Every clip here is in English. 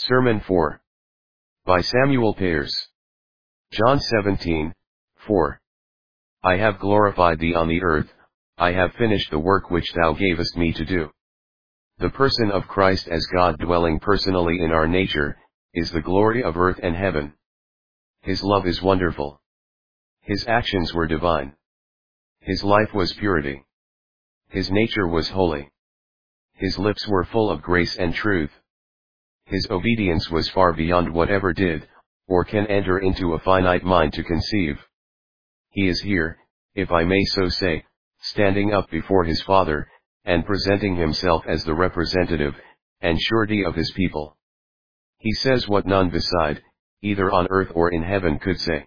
Sermon 4. By Samuel Payers. John 17:4. I have glorified thee on the earth, I have finished the work which thou gavest me to do. The person of Christ as God dwelling personally in our nature, is the glory of earth and heaven. His love is wonderful. His actions were divine. His life was purity. His nature was holy. His lips were full of grace and truth. His obedience was far beyond whatever did, or can enter into a finite mind to conceive. He is here, if I may so say, standing up before his Father, and presenting himself as the representative, and surety of his people. He says what none beside, either on earth or in heaven could say.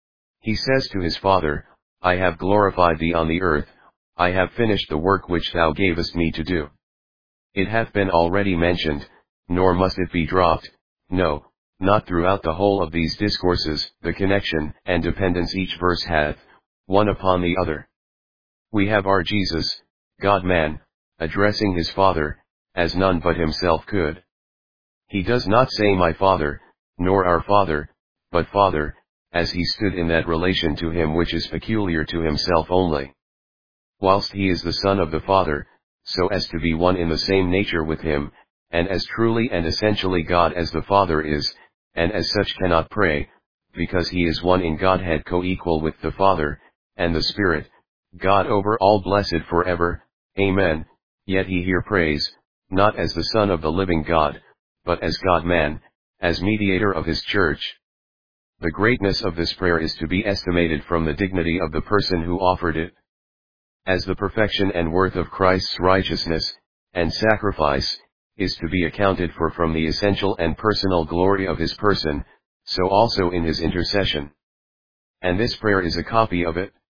He says to his Father, I have glorified thee on the earth, I have finished the work which thou gavest me to do. It hath been already mentioned, nor must it be dropped, no, not throughout the whole of these discourses, the connection and dependence each verse hath, one upon the other. We have our Jesus, God-man, addressing his Father, as none but himself could. He does not say my Father, nor our Father, but Father, as he stood in that relation to him which is peculiar to himself only. Whilst he is the Son of the Father, so as to be one in the same nature with him, and as truly and essentially God as the Father is, and as such cannot pray, because he is one in Godhead co-equal with the Father, and the Spirit, God over all blessed forever, Amen, yet he here prays, not as the Son of the living God, but as God-man, as mediator of his church. The greatness of this prayer is to be estimated from the dignity of the person who offered it. As the perfection and worth of Christ's righteousness, and sacrifice, is to be accounted for from the essential and personal glory of his person, so also in his intercession. And this prayer is a copy of it.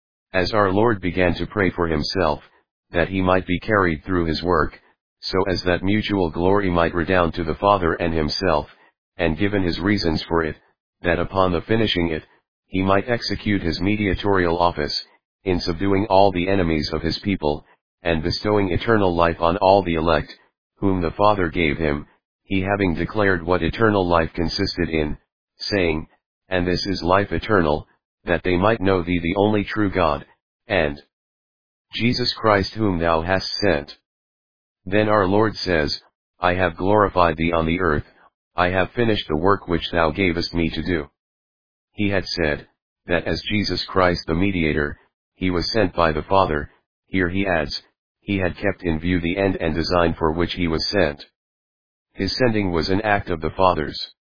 As our Lord began to pray for himself, that he might be carried through his work, so as that mutual glory might redound to the Father and himself, and given his reasons for it, that upon the finishing it, he might execute his mediatorial office, in subduing all the enemies of his people, and bestowing eternal life on all the elect, whom the Father gave him, he having declared what eternal life consisted in, saying, and this is life eternal, that they might know thee the only true God, and Jesus Christ whom thou hast sent. Then our Lord says, I have glorified thee on the earth, I have finished the work which thou gavest me to do. He had said, that as Jesus Christ the mediator, he was sent by the Father. Here he adds, he had kept in view the end and design for which he was sent. His sending was an act of the Father's.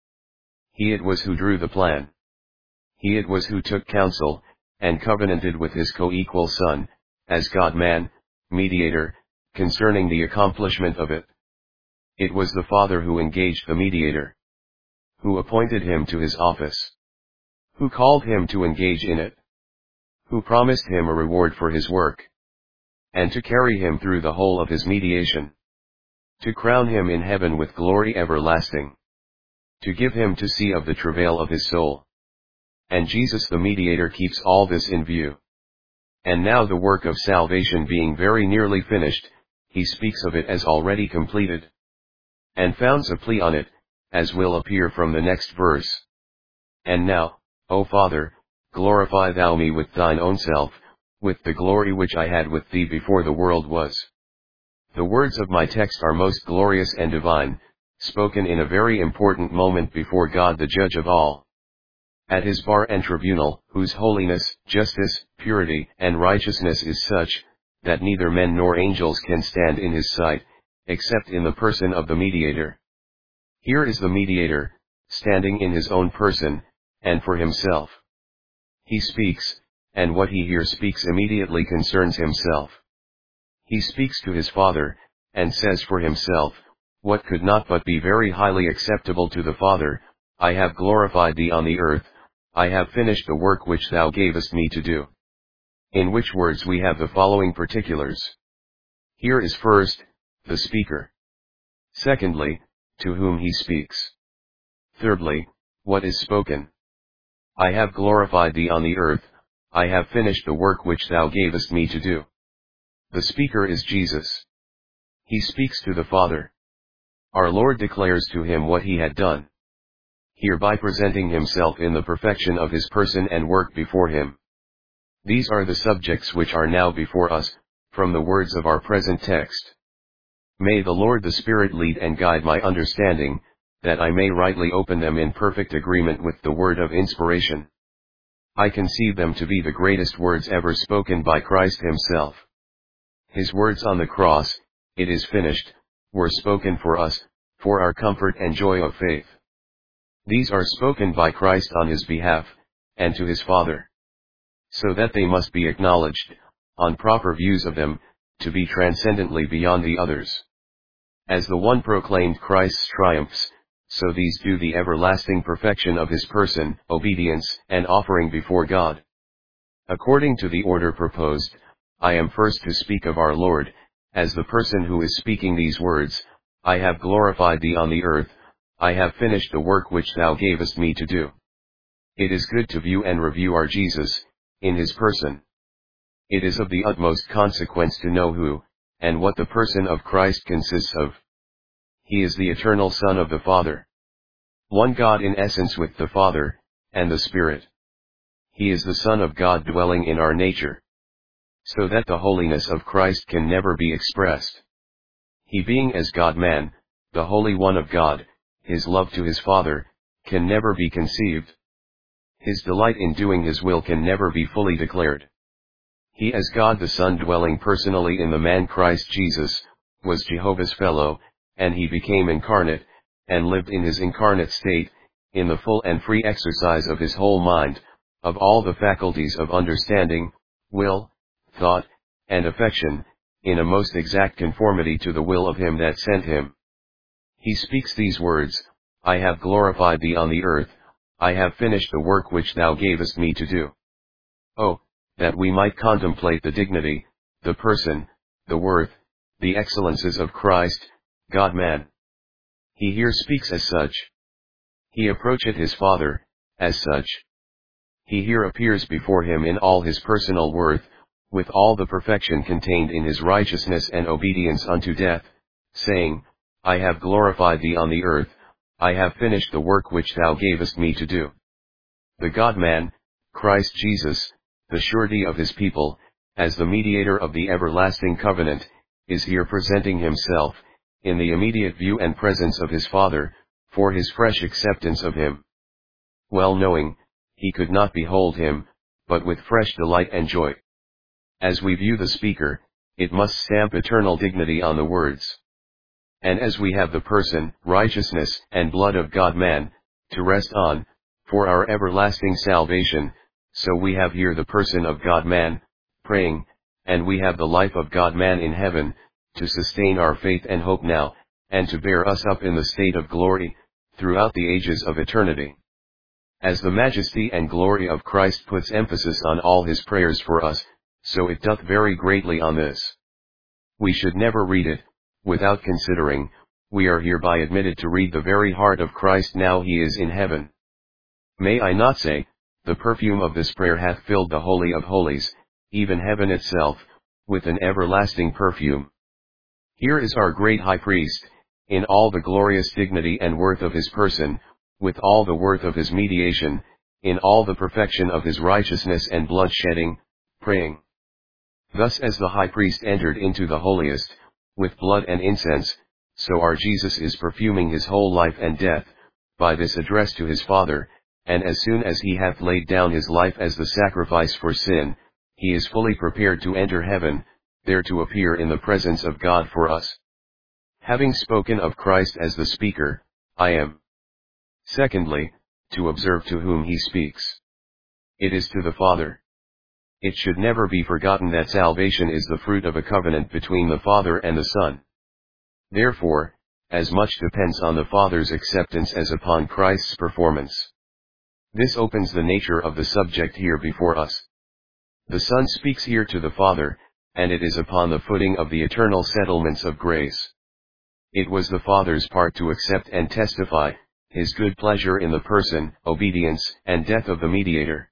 He it was who drew the plan. He it was who took counsel, and covenanted with his co-equal Son, as God-man, mediator, concerning the accomplishment of it. It was the Father who engaged the mediator, who appointed him to his office, who called him to engage in it, who promised him a reward for his work, and to carry him through the whole of his mediation, to crown him in heaven with glory everlasting, to give him to see of the travail of his soul. And Jesus the mediator keeps all this in view. And now the work of salvation being very nearly finished, he speaks of it as already completed, and founds a plea on it, as will appear from the next verse. And now, O Father, glorify thou me with thine own self, with the glory which I had with thee before the world was. The words of my text are most glorious and divine, spoken in a very important moment before God the judge of all. At his bar and tribunal, whose holiness, justice, purity, and righteousness is such, that neither men nor angels can stand in his sight, except in the person of the mediator. Here is the mediator, standing in his own person, and for himself. He speaks, and what he here speaks immediately concerns himself. He speaks to his Father, and says for himself, what could not but be very highly acceptable to the Father, I have glorified thee on the earth, I have finished the work which thou gavest me to do. In which words we have the following particulars. Here is first, the speaker. Secondly, to whom he speaks. Thirdly, what is spoken. I have glorified thee on the earth, I have finished the work which thou gavest me to do. The speaker is Jesus. He speaks to the Father. Our Lord declares to him what he had done, hereby presenting himself in the perfection of his person and work before him. These are the subjects which are now before us, from the words of our present text. May the Lord the Spirit lead and guide my understanding, that I may rightly open them in perfect agreement with the word of inspiration. I conceive them to be the greatest words ever spoken by Christ himself. His words on the cross, "It is finished," were spoken for us, for our comfort and joy of faith. These are spoken by Christ on his behalf, and to his Father. So that they must be acknowledged, on proper views of them, to be transcendently beyond the others. As the one proclaimed Christ's triumphs, so these do the everlasting perfection of his person, obedience, and offering before God. According to the order proposed, I am first to speak of our Lord, as the person who is speaking these words, "I have glorified thee on the earth, I have finished the work which thou gavest me to do." It is good to view and review our Jesus, in his person. It is of the utmost consequence to know who, and what the person of Christ consists of. He is the eternal Son of the Father. One God in essence with the Father, and the Spirit. He is the Son of God dwelling in our nature. So that the holiness of Christ can never be expressed. He being as God-man, the Holy One of God, his love to his Father, can never be conceived. His delight in doing his will can never be fully declared. He as God the Son dwelling personally in the man Christ Jesus, was Jehovah's fellow, and he became incarnate, and lived in his incarnate state, in the full and free exercise of his whole mind, of all the faculties of understanding, will, thought, and affection, in a most exact conformity to the will of him that sent him. He speaks these words, "I have glorified thee on the earth, I have finished the work which thou gavest me to do." Oh, that we might contemplate the dignity, the person, the worth, the excellences of Christ, God-man. He here speaks as such. He approacheth his Father, as such. He here appears before him in all his personal worth, with all the perfection contained in his righteousness and obedience unto death, saying, "I have glorified thee on the earth, I have finished the work which thou gavest me to do." The God-man, Christ Jesus, the surety of his people, as the mediator of the everlasting covenant, is here presenting himself, in the immediate view and presence of his Father, for his fresh acceptance of him. Well knowing, he could not behold him, but with fresh delight and joy. As we view the speaker, it must stamp eternal dignity on the words. And as we have the person, righteousness, and blood of God-man, to rest on, for our everlasting salvation, so we have here the person of God-man, praying, and we have the life of God-man in heaven, to sustain our faith and hope now, and to bear us up in the state of glory, throughout the ages of eternity. As the majesty and glory of Christ puts emphasis on all his prayers for us, so it doth very greatly on this. We should never read it, without considering, we are hereby admitted to read the very heart of Christ now he is in heaven. May I not say, the perfume of this prayer hath filled the Holy of Holies, even heaven itself, with an everlasting perfume. Here is our great High Priest, in all the glorious dignity and worth of his person, with all the worth of his mediation, in all the perfection of his righteousness and blood shedding, praying. Thus as the High Priest entered into the holiest, with blood and incense, so our Jesus is perfuming his whole life and death, by this address to his Father, and as soon as he hath laid down his life as the sacrifice for sin, he is fully prepared to enter heaven, there to appear in the presence of God for us. Having spoken of Christ as the speaker, I am. Secondly, to observe to whom he speaks. It is to the Father. It should never be forgotten that salvation is the fruit of a covenant between the Father and the Son. Therefore, as much depends on the Father's acceptance as upon Christ's performance. This opens the nature of the subject here before us. The Son speaks here to the Father, and it is upon the footing of the eternal settlements of grace. It was the Father's part to accept and testify his good pleasure in the person, obedience, and death of the mediator.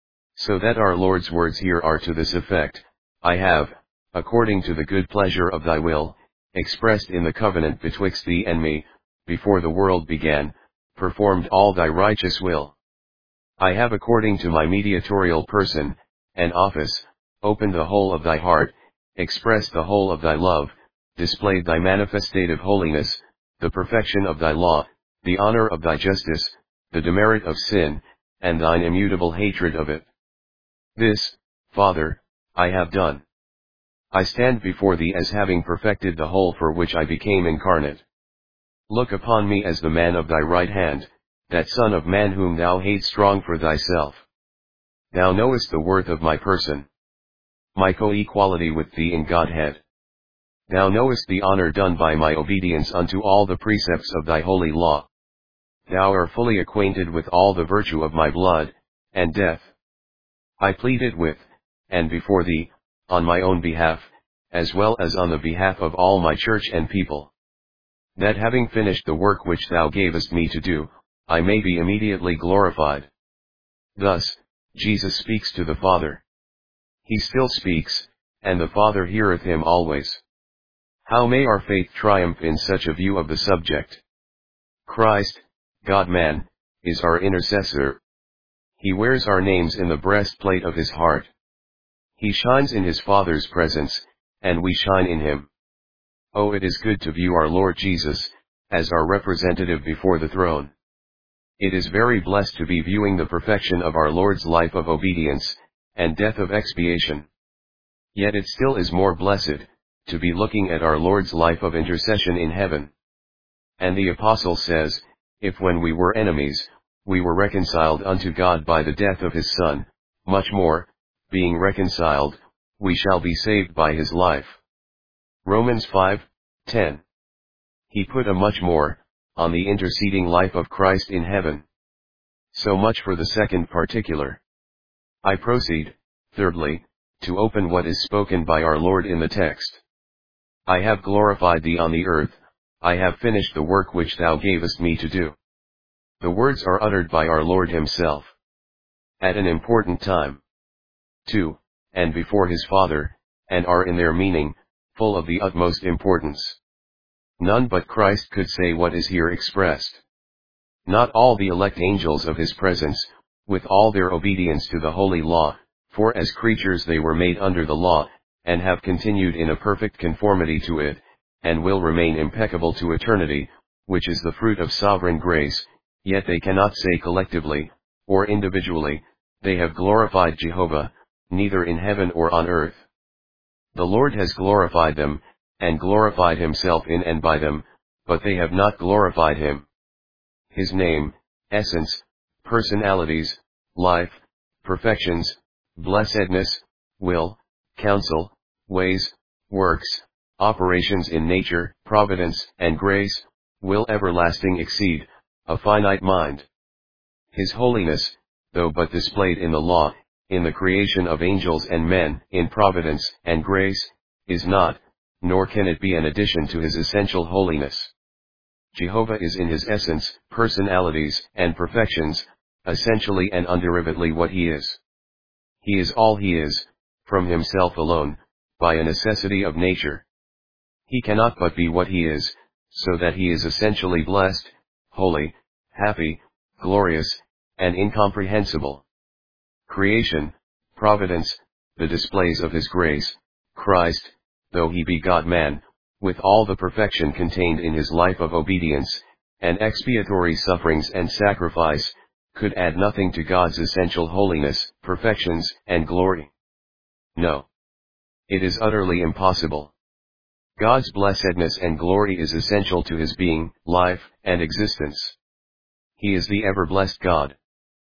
So that our Lord's words here are to this effect: I have, according to the good pleasure of thy will, expressed in the covenant betwixt thee and me, before the world began, performed all thy righteous will. I have according to my mediatorial person, and office, opened the whole of thy heart, expressed the whole of thy love, displayed thy manifestative holiness, the perfection of thy law, the honor of thy justice, the demerit of sin, and thine immutable hatred of it. This, Father, I have done. I stand before thee as having perfected the whole for which I became incarnate. Look upon me as the man of thy right hand, that Son of Man whom thou hadst strong for thyself. Thou knowest the worth of my person, my co-equality with thee in Godhead. Thou knowest the honor done by my obedience unto all the precepts of thy holy law. Thou art fully acquainted with all the virtue of my blood, and death. I pleaded with, and before thee, on my own behalf, as well as on the behalf of all my church and people, that having finished the work which thou gavest me to do, I may be immediately glorified. Thus, Jesus speaks to the Father. He still speaks, and the Father heareth him always. How may our faith triumph in such a view of the subject? Christ, God-man, is our intercessor. He wears our names in the breastplate of his heart. He shines in his Father's presence, and we shine in him. Oh, it is good to view our Lord Jesus as our representative before the throne. It is very blessed to be viewing the perfection of our Lord's life of obedience, and death of expiation. Yet it still is more blessed to be looking at our Lord's life of intercession in heaven. And the Apostle says, if when we were enemies, we were reconciled unto God by the death of his Son, much more, being reconciled, we shall be saved by his life. Romans 5:10. He put a much more on the interceding life of Christ in heaven. So much for the second particular. I proceed, thirdly, to open what is spoken by our Lord in the text. I have glorified thee on the earth, I have finished the work which thou gavest me to do. The words are uttered by our Lord himself, at an important time, to, and before his Father, and are in their meaning, full of the utmost importance. None but Christ could say what is here expressed. Not all the elect angels of his presence, with all their obedience to the holy law, for as creatures they were made under the law, and have continued in a perfect conformity to it, and will remain impeccable to eternity, which is the fruit of sovereign grace, yet they cannot say collectively, or individually, they have glorified Jehovah, neither in heaven or on earth. The Lord has glorified them, and glorified himself in and by them, but they have not glorified him. His name, essence, personalities, life, perfections, blessedness, will, counsel, ways, works, operations in nature, providence, and grace, will everlasting exceed a finite mind. His holiness, though but displayed in the law, in the creation of angels and men, in providence and grace, is not, nor can it be an addition to his essential holiness. Jehovah is in his essence, personalities, and perfections, essentially and underivedly what he is. He is all he is, from himself alone, by a necessity of nature. He cannot but be what he is, so that he is essentially blessed, holy, happy, glorious, and incomprehensible. Creation, providence, the displays of his grace, Christ, though he be God-man, with all the perfection contained in his life of obedience, and expiatory sufferings and sacrifice, could add nothing to God's essential holiness, perfections, and glory. No. It is utterly impossible. God's blessedness and glory is essential to his being, life, and existence. He is the ever-blessed God.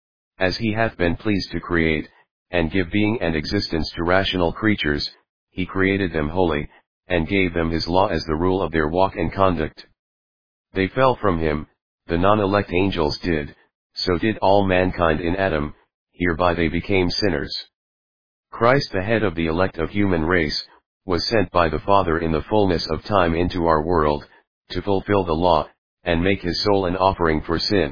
As he hath been pleased to create, and give being and existence to rational creatures, he created them holy, and gave them his law as the rule of their walk and conduct. They fell from him, the non-elect angels did, so did all mankind in Adam, hereby they became sinners. Christ, the head of the elect of human race, was sent by the Father in the fullness of time into our world, to fulfill the law, and make his soul an offering for sin.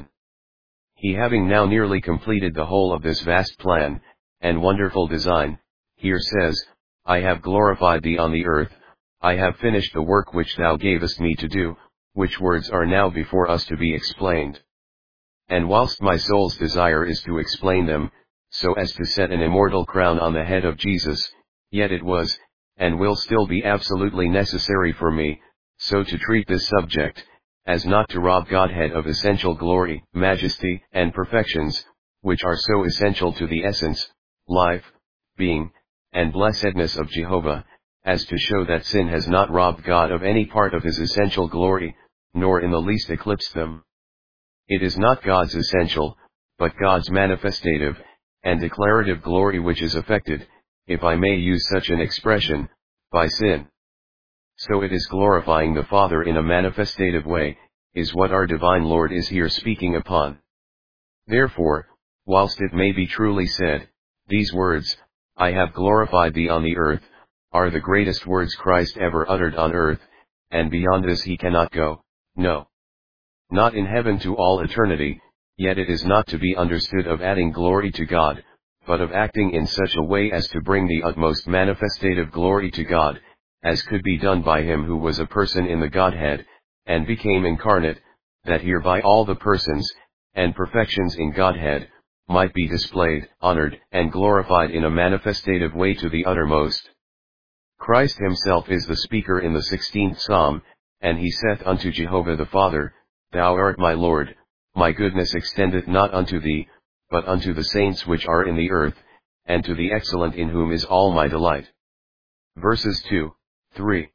He, having now nearly completed the whole of this vast plan, and wonderful design, here says, I have glorified thee on the earth, I have finished the work which thou gavest me to do, which words are now before us to be explained. And whilst my soul's desire is to explain them, so as to set an immortal crown on the head of Jesus, yet it was, and will still be absolutely necessary for me, so to treat this subject, as not to rob Godhead of essential glory, majesty, and perfections, which are so essential to the essence, life, being, and blessedness of Jehovah, as to show that sin has not robbed God of any part of his essential glory, nor in the least eclipsed them. It is not God's essential, but God's manifestative, and declarative glory which is affected, if I may use such an expression, by sin. So it is glorifying the Father in a manifestative way, is what our divine Lord is here speaking upon. Therefore, whilst it may be truly said, these words, I have glorified thee on the earth, are the greatest words Christ ever uttered on earth, and beyond this he cannot go, no. Not in heaven to all eternity, yet it is not to be understood of adding glory to God, but of acting in such a way as to bring the utmost manifestative glory to God, as could be done by him who was a person in the Godhead, and became incarnate, that hereby all the persons, and perfections in Godhead, might be displayed, honored, and glorified in a manifestative way to the uttermost. Christ himself is the speaker in the 16th Psalm, and he saith unto Jehovah the Father, Thou art my Lord, my goodness extendeth not unto thee, but unto the saints which are in the earth, and to the excellent in whom is all my delight. Verses 2, 3.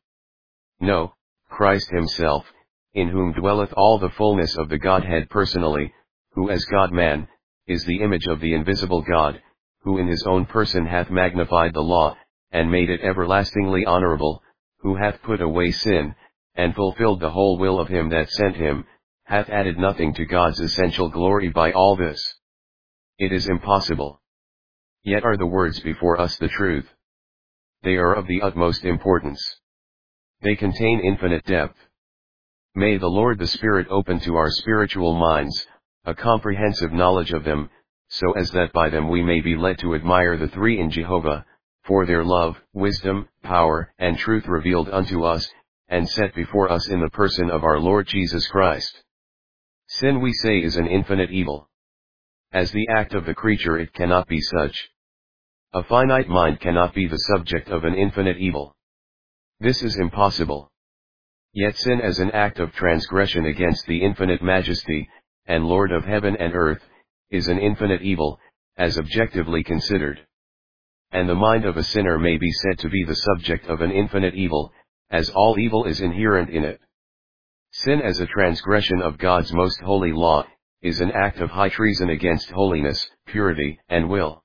No, Christ himself, in whom dwelleth all the fullness of the Godhead personally, who as God-man, is the image of the invisible God, who in his own person hath magnified the law, and made it everlastingly honorable, who hath put away sin, and fulfilled the whole will of him that sent him, hath added nothing to God's essential glory by all this. It is impossible. Yet are the words before us the truth. They are of the utmost importance. They contain infinite depth. May the Lord the Spirit open to our spiritual minds, a comprehensive knowledge of them, so as that by them we may be led to admire the three in Jehovah, for their love, wisdom, power, and truth revealed unto us, and set before us in the person of our Lord Jesus Christ. Sin, we say, is an infinite evil. As the act of the creature it cannot be such. A finite mind cannot be the subject of an infinite evil. This is impossible. Yet sin as an act of transgression against the infinite majesty, and Lord of heaven and earth, is an infinite evil, as objectively considered. And the mind of a sinner may be said to be the subject of an infinite evil, as all evil is inherent in it. Sin as a transgression of God's most holy law, is an act of high treason against holiness, purity, and will.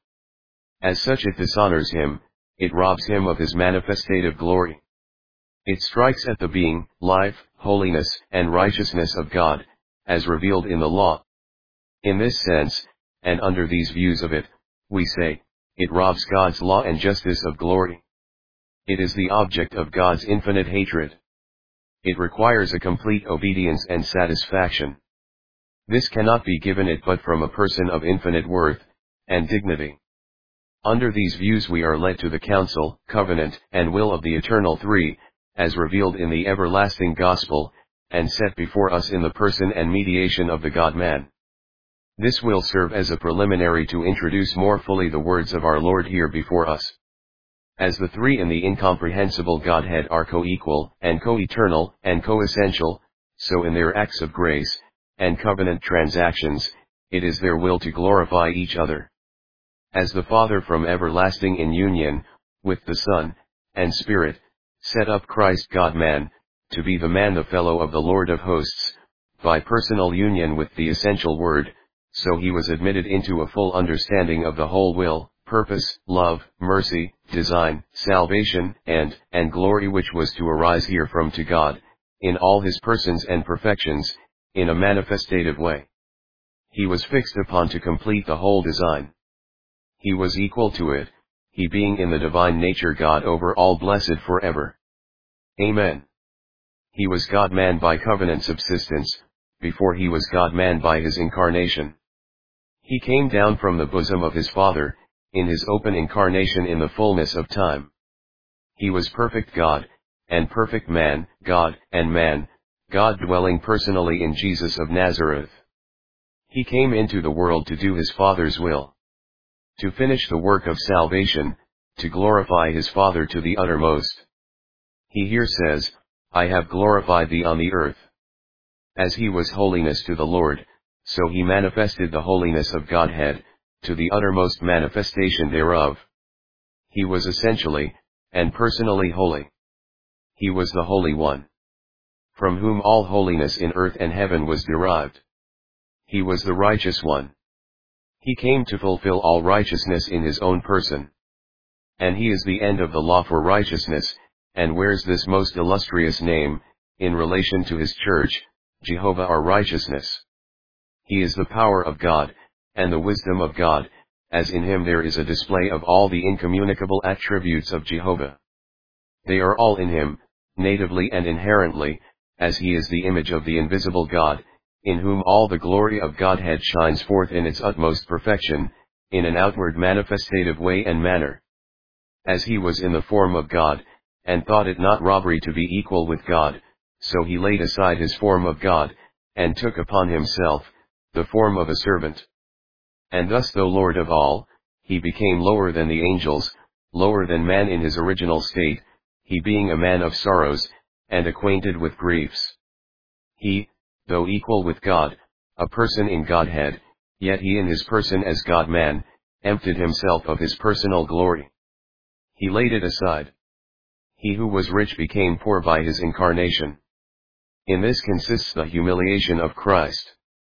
As such it dishonors him, it robs him of his manifestative glory. It strikes at the being, life, holiness, and righteousness of God, as revealed in the law. In this sense, and under these views of it, we say, it robs God's law and justice of glory. It is the object of God's infinite hatred. It requires a complete obedience and satisfaction. This cannot be given it but from a person of infinite worth, and dignity. Under these views we are led to the counsel, covenant, and will of the eternal three, as revealed in the everlasting gospel, and set before us in the person and mediation of the God-man. This will serve as a preliminary to introduce more fully the words of our Lord here before us. As the three in the incomprehensible Godhead are co-equal, and co-eternal, and co-essential, so in their acts of grace, and covenant transactions, it is their will to glorify each other. As the Father from everlasting in union, with the Son, and Spirit, set up Christ God-man, to be the man the fellow of the Lord of hosts, by personal union with the essential Word, so he was admitted into a full understanding of the whole will, purpose, love, mercy, design, salvation, and glory which was to arise here from to God, in all his persons and perfections, in a manifestative way. He was fixed upon to complete the whole design. He was equal to it, he being in the divine nature God over all blessed forever. Amen. He was God-man by covenant subsistence, before he was God-man by his incarnation. He came down from the bosom of his Father, in his open incarnation in the fullness of time. He was perfect God, and perfect man, God and man, God dwelling personally in Jesus of Nazareth. He came into the world to do his Father's will, to finish the work of salvation, to glorify his Father to the uttermost. He here says, I have glorified thee on the earth. As he was holiness to the Lord, so he manifested the holiness of Godhead, to the uttermost manifestation thereof. He was essentially, and personally holy. He was the Holy One, from whom all holiness in earth and heaven was derived. He was the Righteous One. He came to fulfill all righteousness in his own person. And he is the end of the law for righteousness, and wears this most illustrious name, in relation to his church, Jehovah our righteousness. He is the power of God, and the wisdom of God, as in him there is a display of all the incommunicable attributes of Jehovah. They are all in him, natively and inherently, as he is the image of the invisible God, in whom all the glory of Godhead shines forth in its utmost perfection, in an outward manifestative way and manner. As he was in the form of God, and thought it not robbery to be equal with God, so he laid aside his form of God, and took upon himself the form of a servant. And thus, though Lord of all, he became lower than the angels, lower than man in his original state, he being a man of sorrows, and acquainted with griefs. He, though equal with God, a person in Godhead, yet he in his person as God-man, emptied himself of his personal glory. He laid it aside. He who was rich became poor by his incarnation. In this consists the humiliation of Christ.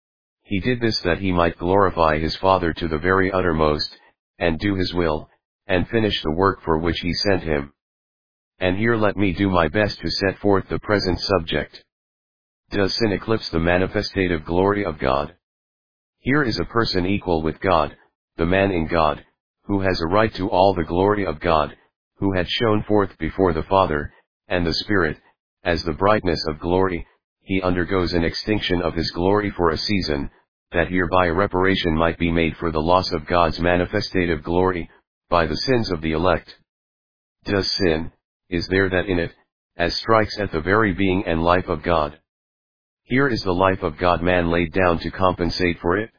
He did this that he might glorify his Father to the very uttermost, and do his will, and finish the work for which he sent him. And here let me do my best to set forth the present subject. Does sin eclipse the manifestative glory of God? Here is a person equal with God, the man in God, who has a right to all the glory of God, who had shone forth before the Father, and the Spirit, as the brightness of glory. He undergoes an extinction of his glory for a season, that hereby reparation might be made for the loss of God's manifestative glory, by the sins of the elect. Does sin, is there that in it, as strikes at the very being and life of God? Here is the life of God man laid down to compensate for it.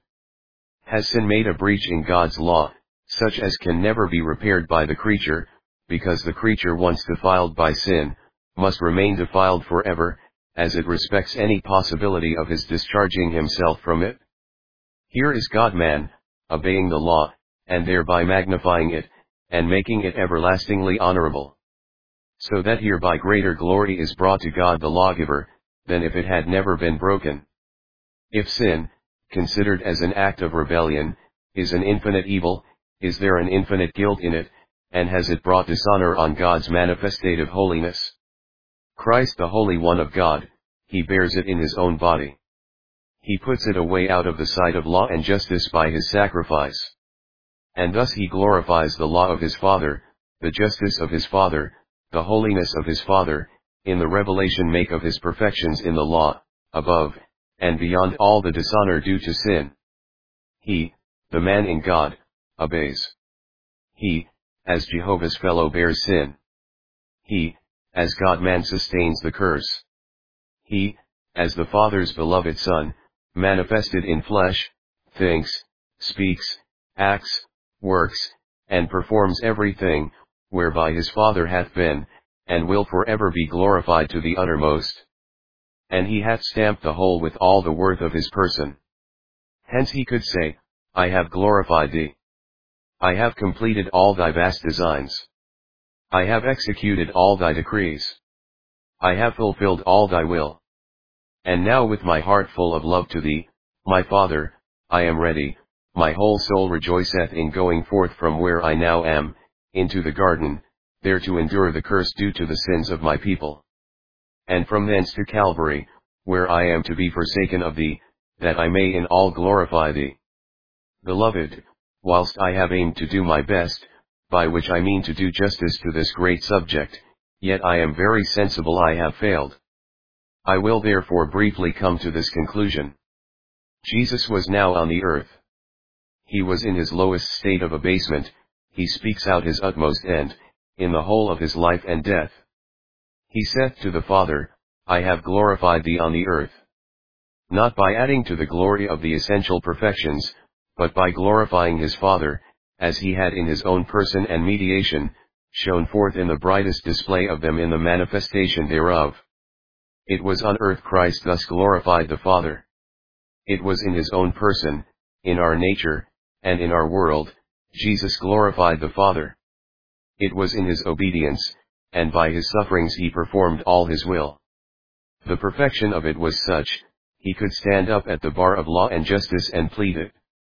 Has sin made a breach in God's law, such as can never be repaired by the creature, because the creature once defiled by sin, must remain defiled forever, as it respects any possibility of his discharging himself from it? Here is God-man, obeying the law, and thereby magnifying it, and making it everlastingly honorable. So that hereby greater glory is brought to God the lawgiver, than if it had never been broken. If sin, considered as an act of rebellion, is an infinite evil, is there an infinite guilt in it, and has it brought dishonor on God's manifestative holiness? Christ the Holy One of God, he bears it in his own body. He puts it away out of the sight of law and justice by his sacrifice. And thus he glorifies the law of his Father, the justice of his Father, the holiness of his Father, in the revelation make of his perfections in the law, above, and beyond all the dishonor due to sin. He, the man in God, obeys. He, as Jehovah's fellow bears sin. He, as God-man sustains the curse. He, as the Father's beloved Son, manifested in flesh, thinks, speaks, acts, works, and performs everything, whereby his Father hath been, and will forever be glorified to the uttermost. And he hath stamped the whole with all the worth of his person. Hence he could say, I have glorified thee. I have completed all thy vast designs. I have executed all thy decrees. I have fulfilled all thy will. And now with my heart full of love to thee, my Father, I am ready, my whole soul rejoiceth in going forth from where I now am, into the garden, there to endure the curse due to the sins of my people. And from thence to Calvary, where I am to be forsaken of thee, that I may in all glorify thee. Beloved, whilst I have aimed to do my best, by which I mean to do justice to this great subject, yet I am very sensible I have failed. I will therefore briefly come to this conclusion. Jesus was now on the earth. He was in his lowest state of abasement, he speaks out his utmost end, in the whole of his life and death. He saith to the Father, I have glorified thee on the earth. Not by adding to the glory of the essential perfections, but by glorifying his Father, as he had in his own person and mediation, shone forth in the brightest display of them in the manifestation thereof. It was on earth Christ thus glorified the Father. It was in his own person, in our nature, and in our world, Jesus glorified the Father. It was in his obedience, and by his sufferings he performed all his will. The perfection of it was such, he could stand up at the bar of law and justice and plead it.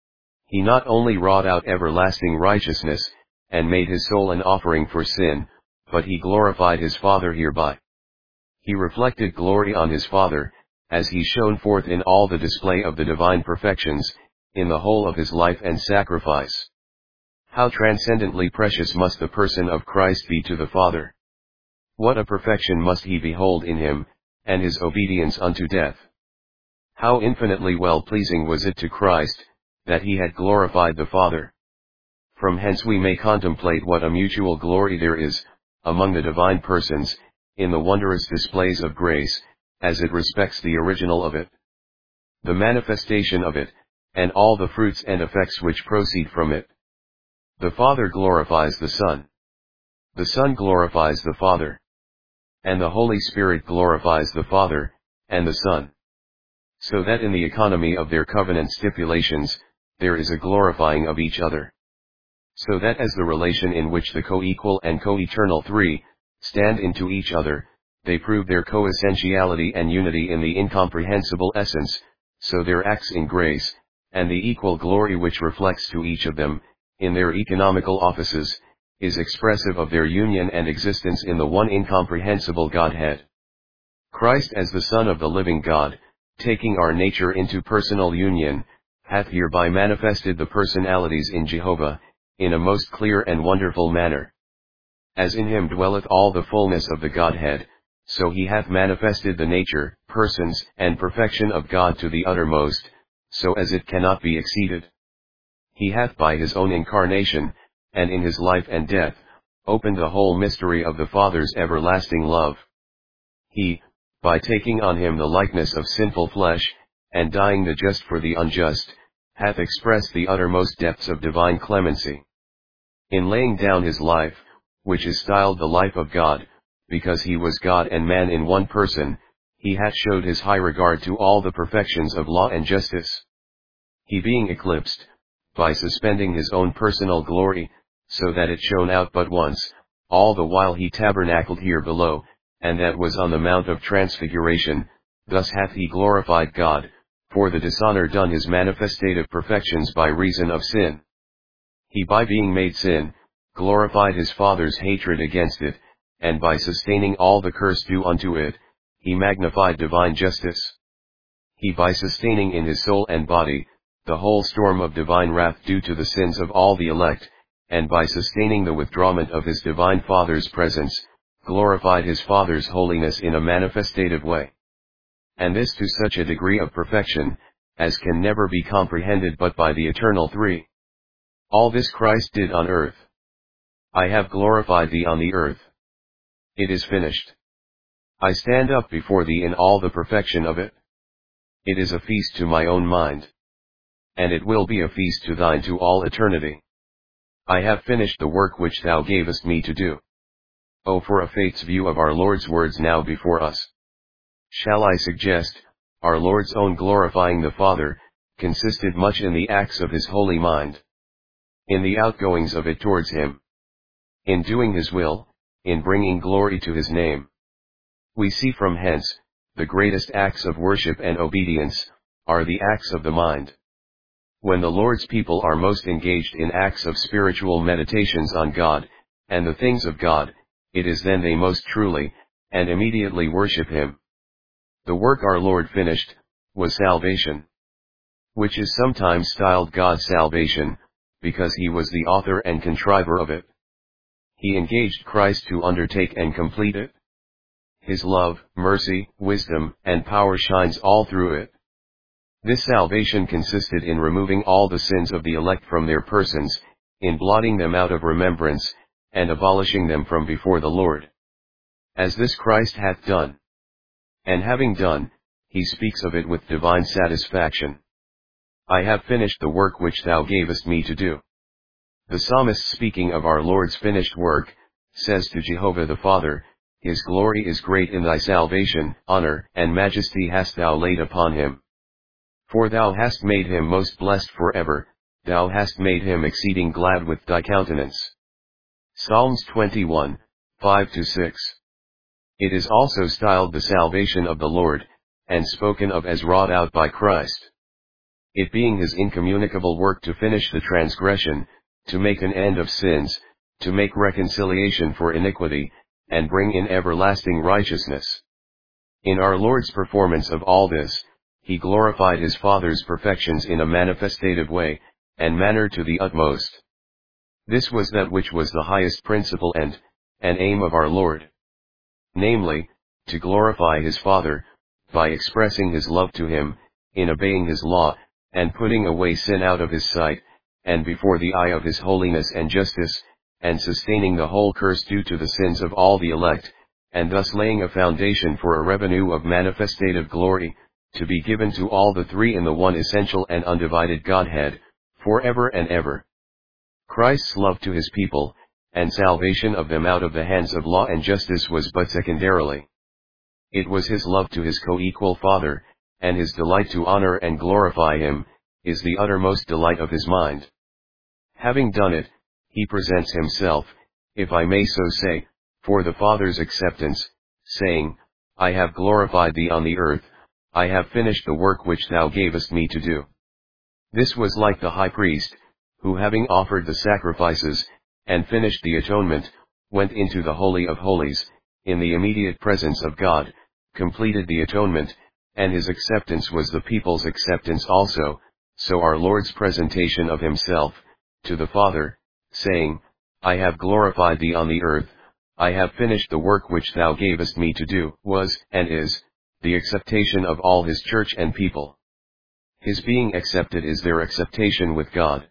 He not only wrought out everlasting righteousness, and made his soul an offering for sin, but he glorified his Father hereby. He reflected glory on his Father, as he shone forth in all the display of the divine perfections, in the whole of his life and sacrifice. How transcendently precious must the person of Christ be to the Father! What a perfection must he behold in him, and his obedience unto death! How infinitely well-pleasing was it to Christ, that he had glorified the Father! From hence we may contemplate what a mutual glory there is, among the divine persons, in the wondrous displays of grace, as it respects the original of it, the manifestation of it, and all the fruits and effects which proceed from it. The Father glorifies the Son. The Son glorifies the Father. And the Holy Spirit glorifies the Father, and the Son. So that in the economy of their covenant stipulations, there is a glorifying of each other. So that as the relation in which the co-equal and co-eternal three stand into each other, they prove their co-essentiality and unity in the incomprehensible essence, so their acts in grace, and the equal glory which reflects to each of them, in their economical offices, is expressive of their union and existence in the one incomprehensible Godhead. Christ as the Son of the living God, taking our nature into personal union, hath hereby manifested the personalities in Jehovah, in a most clear and wonderful manner. As in him dwelleth all the fullness of the Godhead, so he hath manifested the nature, persons, and perfection of God to the uttermost, so as it cannot be exceeded. He hath by his own incarnation, and in his life and death, opened the whole mystery of the Father's everlasting love. He, by taking on him the likeness of sinful flesh, and dying the just for the unjust, hath expressed the uttermost depths of divine clemency. In laying down his life, which is styled the life of God, because he was God and man in one person, he hath showed his high regard to all the perfections of law and justice. He being eclipsed, by suspending his own personal glory, so that it shone out but once, all the while he tabernacled here below, and that was on the Mount of Transfiguration, thus hath he glorified God, for the dishonor done his manifestative perfections by reason of sin. He by being made sin, glorified his Father's hatred against it, and by sustaining all the curse due unto it, he magnified divine justice. He by sustaining in his soul and body, the whole storm of divine wrath due to the sins of all the elect, and by sustaining the withdrawment of his divine Father's presence, glorified his Father's holiness in a manifestative way. And this to such a degree of perfection, as can never be comprehended but by the eternal three. All this Christ did on earth. I have glorified thee on the earth. It is finished. I stand up before thee in all the perfection of it. It is a feast to my own mind. And it will be a feast to thine to all eternity. I have finished the work which thou gavest me to do. Oh, for a faith's view of our Lord's words now before us. Shall I suggest, our Lord's own glorifying the Father, consisted much in the acts of his holy mind. In the outgoings of it towards him. In doing his will, in bringing glory to his name. We see from hence, the greatest acts of worship and obedience, are the acts of the mind. When the Lord's people are most engaged in acts of spiritual meditations on God, and the things of God, it is then they most truly, and immediately worship him. The work our Lord finished, was salvation. Which is sometimes styled God's salvation, because he was the author and contriver of it. He engaged Christ to undertake and complete it. His love, mercy, wisdom, and power shines all through it. This salvation consisted in removing all the sins of the elect from their persons, in blotting them out of remembrance, and abolishing them from before the Lord. As this Christ hath done. And having done, he speaks of it with divine satisfaction. I have finished the work which thou gavest me to do. The psalmist, speaking of our Lord's finished work, says to Jehovah the Father, His glory is great in thy salvation, honor and majesty hast thou laid upon him. For thou hast made him most blessed forever, thou hast made him exceeding glad with thy countenance. Psalms 21, 5-6. It is also styled the salvation of the Lord, and spoken of as wrought out by Christ. It being his incommunicable work to finish the transgression, to make an end of sins, to make reconciliation for iniquity, and bring in everlasting righteousness. In our Lord's performance of all this, he glorified his Father's perfections in a manifestative way, and manner to the utmost. This was that which was the highest principle and aim of our Lord. Namely, to glorify his Father, by expressing his love to him, in obeying his law, and putting away sin out of his sight, and before the eye of his holiness and justice, and sustaining the whole curse due to the sins of all the elect, and thus laying a foundation for a revenue of manifestative glory, to be given to all the three in the one essential and undivided Godhead, forever and ever. Christ's love to his people, and salvation of them out of the hands of law and justice was but secondarily. It was his love to his co-equal Father, and his delight to honor and glorify him, is the uttermost delight of his mind. Having done it, he presents himself, if I may so say, for the Father's acceptance, saying, I have glorified thee on the earth, I have finished the work which thou gavest me to do. This was like the high priest, who having offered the sacrifices, and finished the atonement, went into the Holy of Holies, in the immediate presence of God, completed the atonement, and his acceptance was the people's acceptance also, so our Lord's presentation of himself, to the Father, saying, I have glorified thee on the earth, I have finished the work which thou gavest me to do, was, and is, the acceptation of all his church and people. His being accepted is their acceptation with God.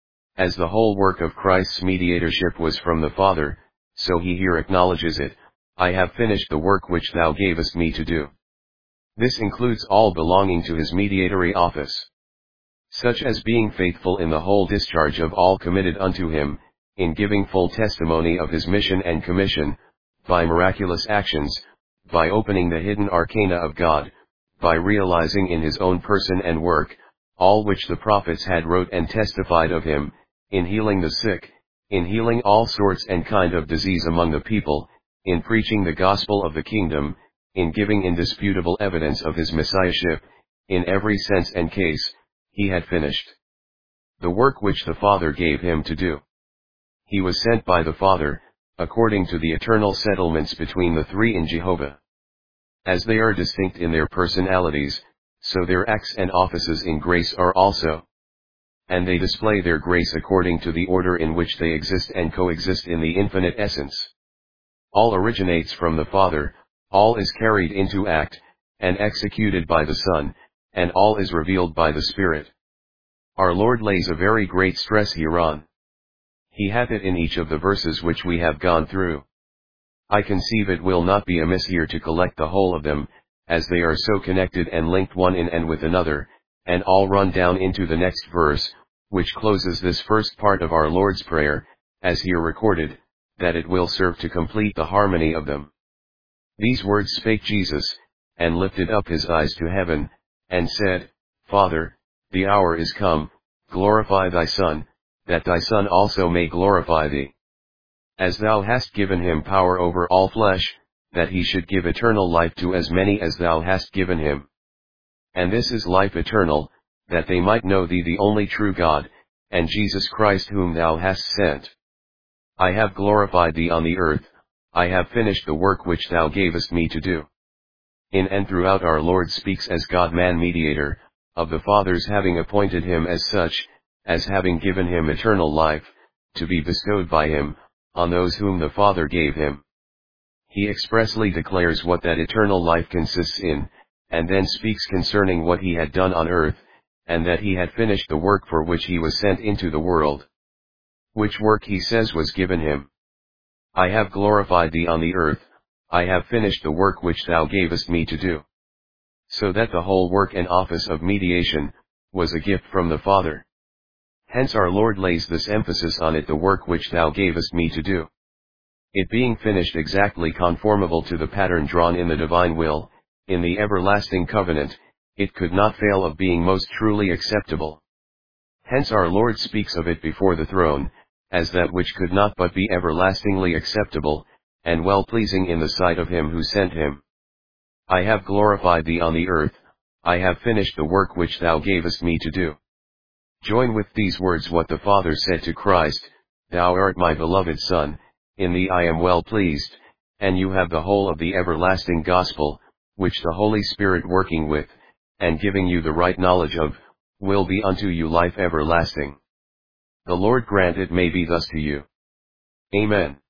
As the whole work of Christ's mediatorship was from the Father, so he here acknowledges it, I have finished the work which thou gavest me to do. This includes all belonging to his mediatory office. Such as being faithful in the whole discharge of all committed unto him, in giving full testimony of his mission and commission, by miraculous actions, by opening the hidden arcana of God, by realizing in his own person and work, all which the prophets had wrote and testified of him, in healing the sick, in healing all sorts and kind of disease among the people, in preaching the gospel of the kingdom, in giving indisputable evidence of his messiahship, in every sense and case, he had finished the work which the Father gave him to do. He was sent by the Father, according to the eternal settlements between the three in Jehovah. As they are distinct in their personalities, so their acts and offices in grace are also. And they display their grace according to the order in which they exist and coexist in the infinite essence. All originates from the Father, all is carried into act, and executed by the Son, and all is revealed by the Spirit. Our Lord lays a very great stress hereon. He hath it in each of the verses which we have gone through. I conceive it will not be amiss here to collect the whole of them, as they are so connected and linked one in and with another, and all run down into the next verse, which closes this first part of our Lord's Prayer, as here recorded, that it will serve to complete the harmony of them. These words spake Jesus, and lifted up his eyes to heaven, and said, Father, the hour is come, glorify thy Son, that thy Son also may glorify thee. As thou hast given him power over all flesh, that he should give eternal life to as many as thou hast given him. And this is life eternal, that they might know thee the only true God, and Jesus Christ whom thou hast sent. I have glorified thee on the earth, I have finished the work which thou gavest me to do. In and throughout our Lord speaks as God-man mediator, of the Father's having appointed him as such, as having given him eternal life, to be bestowed by him, on those whom the Father gave him. He expressly declares what that eternal life consists in, and then speaks concerning what he had done on earth, and that he had finished the work for which he was sent into the world. Which work he says was given him. I have glorified thee on the earth, I have finished the work which thou gavest me to do. So that the whole work and office of mediation, was a gift from the Father. Hence our Lord lays this emphasis on it, the work which thou gavest me to do. It being finished exactly conformable to the pattern drawn in the divine will, in the everlasting covenant, it could not fail of being most truly acceptable. Hence our Lord speaks of it before the throne, as that which could not but be everlastingly acceptable, and well-pleasing in the sight of him who sent him. I have glorified thee on the earth, I have finished the work which thou gavest me to do. Join with these words what the Father said to Christ, Thou art my beloved Son, in thee I am well pleased, and you have the whole of the everlasting gospel, which the Holy Spirit working with, and giving you the right knowledge of, will be unto you life everlasting. The Lord grant it may be thus to you. Amen.